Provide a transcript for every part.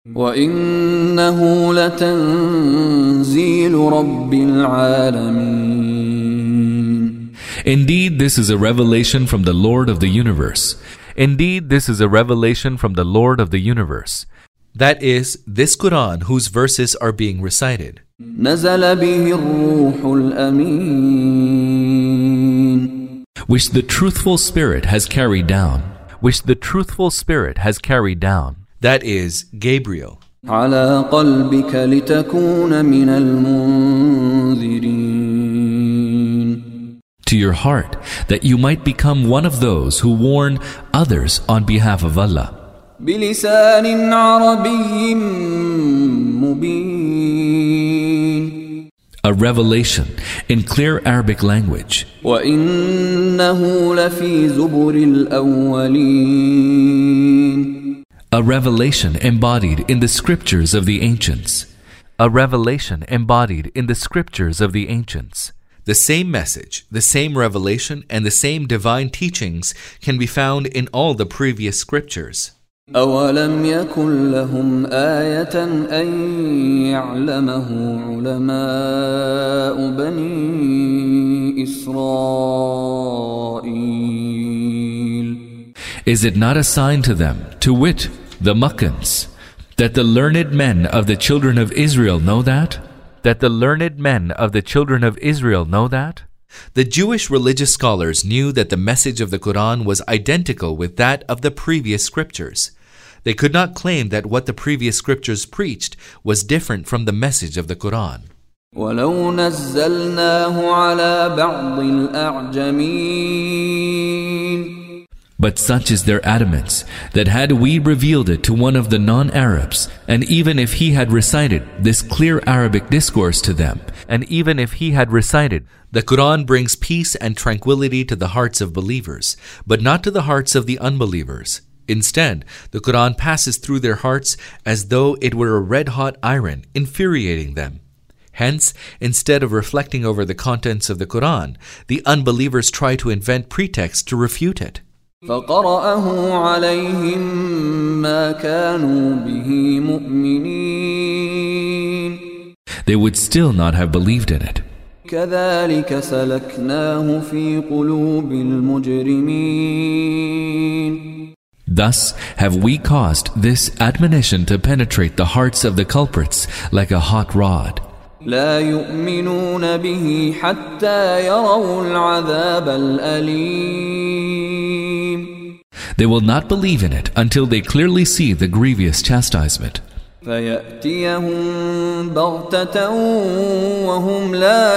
وَإِنَّهُ لَتَنزِيلُ رَبِّ الْعَالَمِينَ. Indeed, this is a revelation from the Lord of the universe. Indeed, this is a revelation from the Lord of the universe. That is, this Quran whose verses are being recited. نَزَلَ بِهِ الرُّوحُ الْأَمِينُ. Which the truthful spirit has carried down. Which the truthful spirit has carried down. That is, Gabriel. على قلبك لتكون من المنذرين. To your heart, that you might become one of those who warn others on behalf of Allah. بلسان عربي مبين. A revelation in clear Arabic language. وإنه لفي زبر الأولين. A revelation embodied in the scriptures of the ancients. A revelation embodied in the scriptures of the ancients. The same message, the same revelation, and the same divine teachings can be found in all the previous scriptures. أَوَلَمْ يَكُنْ لَهُمْ آيَةً أَنْ يَعْلَمَهُ عُلَمَاءُ بَنِي إِسْرَائِيلَ. Is it not a sign to them, to wit, the Makkans, that the learned men of the children of Israel know that? That the learned men of the children of Israel know that? The Jewish religious scholars knew that the message of the Quran was identical with that of the previous scriptures. They could not claim that what the previous scriptures preached was different from the message of the Quran. وَلَوْ نَزَّلْنَاهُ عَلَى بَعْضِ الْأَعْجَمِينَ. But such is their adamance, that had we revealed it to one of the non-Arabs, and even if he had recited this clear Arabic discourse to them, and even if he had recited, the Quran brings peace and tranquility to the hearts of believers, but not to the hearts of the unbelievers. Instead, the Quran passes through their hearts as though it were a red-hot iron, infuriating them. Hence, instead of reflecting over the contents of the Quran, the unbelievers try to invent pretexts to refute it. فَقَرَأَهُ عَلَيْهِمْ مَا كَانُوا بِهِ مُؤْمِنِينَ. They would still not have believed in it. كَذَلِكَ سَلَكْنَاهُ فِي قُلُوبِ الْمُجْرِمِينَ. Thus have we caused this admonition to penetrate the hearts of the culprits like a hot rod. لا يؤمنون به حتى يروا العذاب الأليم. They will not believe in it until they clearly see the grievous chastisement. فيأتيهم بغتة وهم لا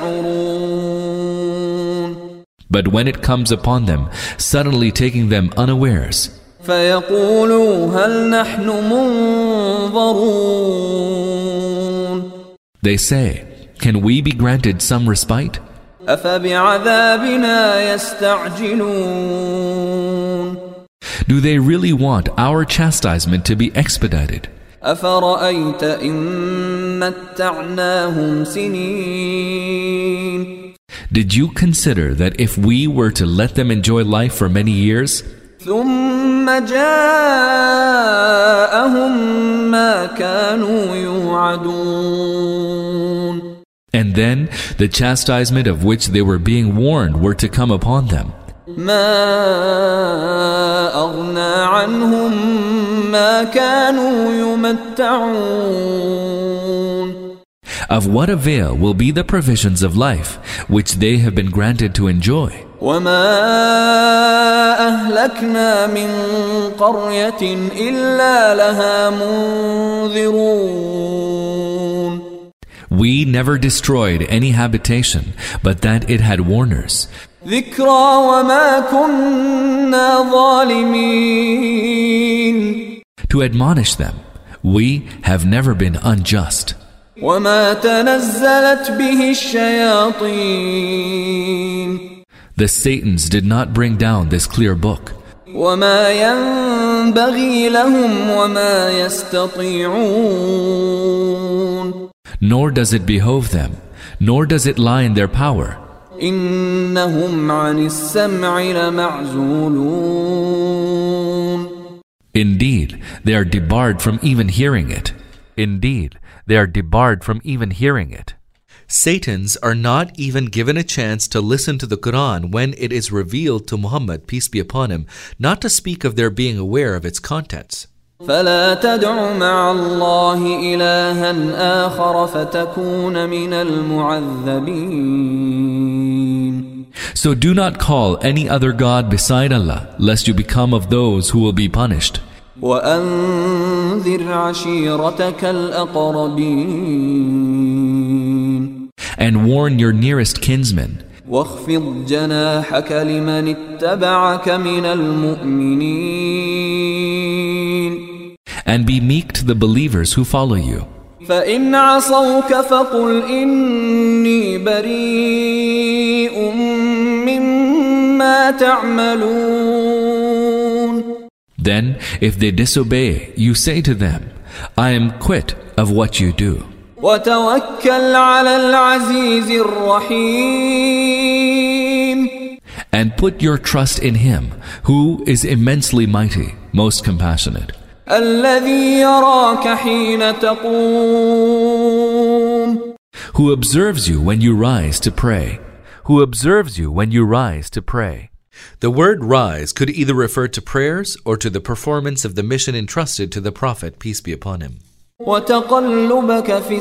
يشعرون. But when it comes upon them, suddenly taking them unawares, فيقولوا هل نحن منظرون. They say, can we be granted some respite? أفبعذابنا يستعجلون. Do they really want our chastisement to be expedited? أفرأيت إن متعناهم سنين. Did you consider that if we were to let them enjoy life for many years, ثم جاءهم ما كانوا يوعدون. And then the chastisement of which they were being warned were to come upon them. ما أغنى عنهم ما كانوا يمتعون. Of what avail will be the provisions of life which they have been granted to enjoy? وما أهلكنا من قرية إلا لها منذرون. We never destroyed any habitation, but that it had warners. ذكرى وما كنا ظالمين. To admonish them, we have never been unjust. وما تنزلت به الشياطين. The Satans did not bring down this clear book. وما ينبغي لهم وما يستطيعون. Nor does it behove them, nor does it lie in their power. إنهم عن السمع لمعزولون. Indeed, they are debarred from even hearing it. Indeed, they are debarred from even hearing it. Satans are not even given a chance to listen to the Quran when it is revealed to Muhammad, peace be upon him, not to speak of their being aware of its contents. فلا تدع مع الله إلها آخر فتكون من المعذبين. So do not call any other God beside Allah, lest you become of those who will be punished. وأنذر عشيرتك الأقربين. And warn your nearest kinsmen. واخفض جناحك لمن اتبعك من المؤمنين. And be meek to the believers who follow you. فإن عصوك فقل إني بريء مما تعملون. Then, if they disobey, you say to them, I am quit of what you do. وتوكل على العزيز الرحيم. And put your trust in Him, who is immensely mighty, most compassionate. الذي يراك حين تقوم. Who observes you when you rise to pray. Who observes you when you rise to pray. The word rise could either refer to prayers or to the performance of the mission entrusted to the Prophet, peace be upon him. وتقلبك في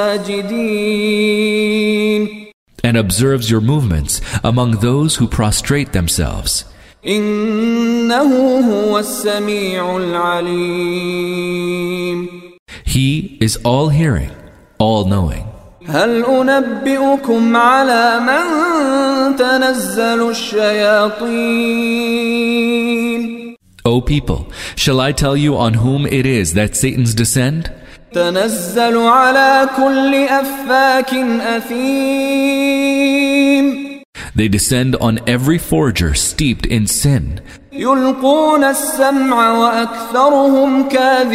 الساجدين. And observes your movements among those who prostrate themselves. إنه هو السميع العليم. He is all-hearing, all-knowing. هل أنبئكم على من تنزل الشياطين؟ O people, shall I tell you on whom it is that Satans descend? تنزل على كل أفاك أثيم. They descend on every forger steeped in sin. يلقون السمع وأكثرهم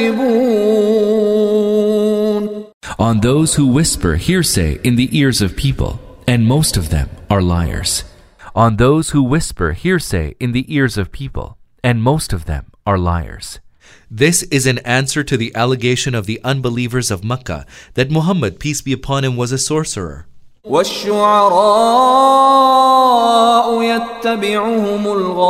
كاذبون. On those who whisper hearsay in the ears of people, and most of them are liars. On those who whisper hearsay in the ears of people, and most of them are liars. This is an answer to the allegation of the unbelievers of Makkah that Muhammad, peace be upon him, was a sorcerer. والشعراء يتبعهم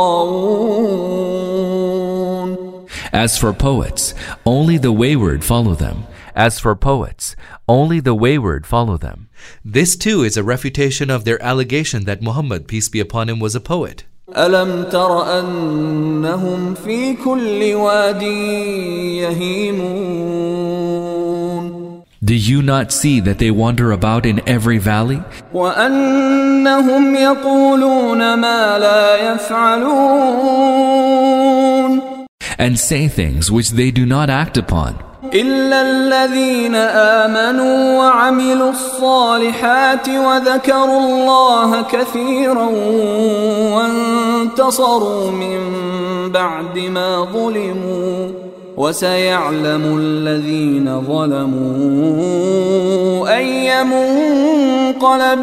الغاوون. As for poets, only the wayward follow them. As for poets, only the wayward follow them. This too is a refutation of their allegation that Muhammad, peace be upon him, was a poet. ألم تر أنهم في كل واد يهيمون. Do you not see that they wander about in every valley? وأنهم يقولون ما لا يفعلون. And say things which they do not act upon. إلا الذين آمنوا وعملوا الصالحات وذكروا الله كثيرا وانتصروا من بعد ما ظلموا وسيعلم الذين ظلموا أي منقلب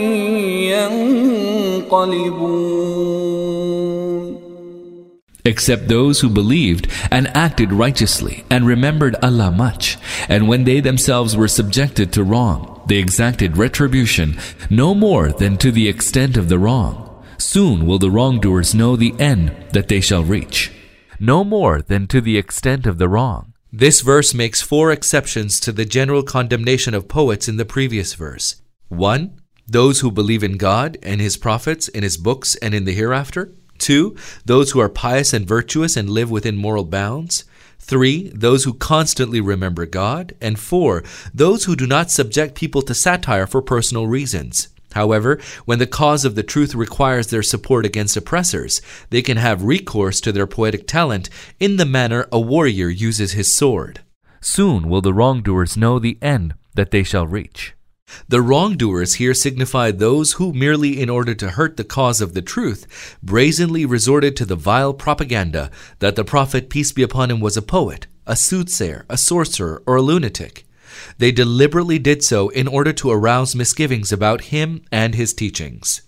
ينقلبون. Except those who believed and acted righteously and remembered Allah much, and when they themselves were subjected to wrong, they exacted retribution no more than to the extent of the wrong. Soon will the wrongdoers know the end that they shall reach. No more than to the extent of the wrong. This verse makes 4 exceptions to the general condemnation of poets in the previous verse. 1. Those who believe in God and His prophets, in His books, and in the hereafter. 2. Those who are pious and virtuous and live within moral bounds. 3. Those who constantly remember God. And 4. Those who do not subject people to satire for personal reasons. However, when the cause of the truth requires their support against oppressors, they can have recourse to their poetic talent in the manner a warrior uses his sword. Soon will the wrongdoers know the end that they shall reach. The wrongdoers here signify those who, merely in order to hurt the cause of the truth, brazenly resorted to the vile propaganda that the Prophet, peace be upon him, was a poet, a soothsayer, a sorcerer, or a lunatic. They deliberately did so in order to arouse misgivings about him and his teachings.